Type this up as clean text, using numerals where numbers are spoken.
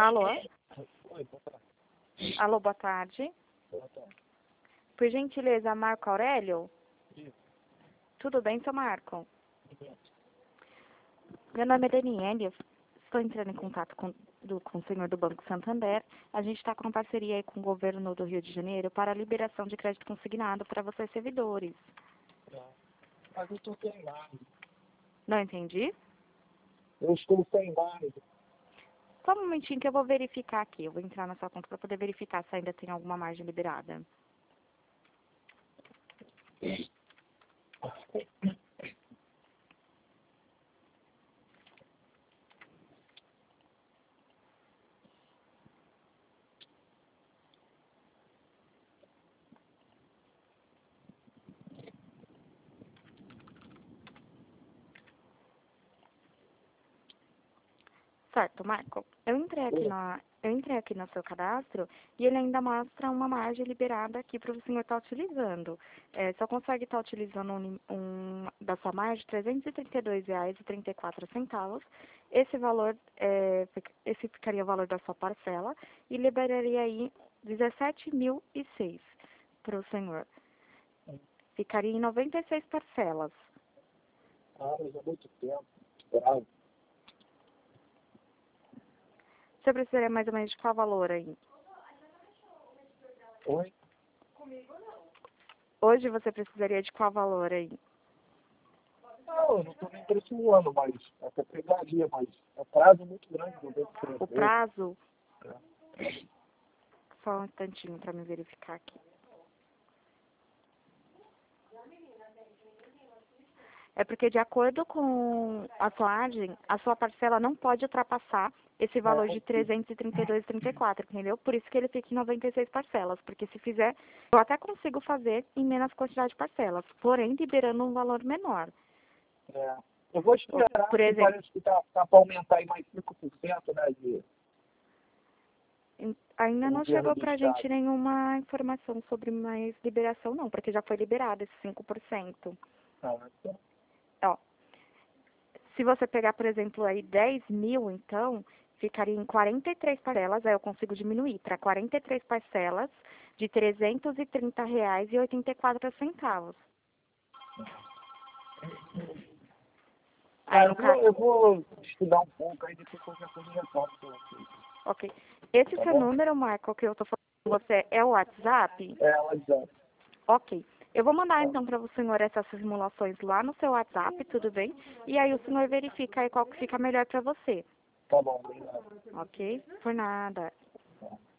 Alô? Oi, boa tarde. Alô, boa tarde. Boa tarde. Por gentileza, Marco Aurélio? Isso. Tudo bem, seu Marco? Tudo bem. Meu nome é Daniele, eu estou entrando em contato com o senhor do Banco Santander. A gente está com uma parceria aí com o governo do Rio de Janeiro para a liberação de crédito consignado para vocês servidores. Tá. Mas eu estou sem mais. Não entendi? Eu estou sem mais. Só um momentinho que eu vou verificar aqui. Eu vou entrar na sua conta para poder verificar se ainda tem alguma margem liberada. Certo, Marco. Eu entrei aqui no seu cadastro e ele ainda mostra uma margem liberada aqui para o senhor estar utilizando. Só consegue estar utilizando da sua margem R$ 332,34. Esse valor, esse ficaria o valor da sua parcela e liberaria aí 17.006 para o senhor. Ficaria em 96 parcelas. Ah, mas há muito tempo. Bravo. Você precisaria mais ou menos de qual valor aí? Oi? Hoje você precisaria de qual valor aí? Não, eu não estou nem precisando, mas até pegaria, mas é prazo muito grande do meu O prazo? É. Só um instantinho para me verificar aqui. É porque, de acordo com a sua margem, a sua parcela não pode ultrapassar esse valor de R$ 332,34, entendeu? Por isso que ele fica em 96 parcelas, porque se fizer, eu até consigo fazer em menos quantidade de parcelas, porém liberando um valor menor. É. Eu vou esperar, Por que exemplo, parece que tá para aumentar aí mais 5%, né, de ainda não governo chegou do para a Estado. gente nenhuma informação sobre mais liberação, não, porque já foi liberado esse 5%. Ah, então, Ó, se você pegar, por exemplo, aí 10 mil, então, ficaria em 43 parcelas, aí eu consigo diminuir para 43 parcelas de R$ 330,84. Aí, no caso, eu vou estudar um pouco, aí depois qualquer coisa eu retorno para vocês. ok. Esse Tá seu bom? número, Marco, que eu tô falando com você, é o WhatsApp? É, ela já. Ok. Eu vou mandar, Tá, então, para o senhor essas simulações lá no seu WhatsApp, tudo bem? E aí o senhor verifica aí qual que fica melhor para você. tá bom, obrigado. Ok? Por nada. Tá.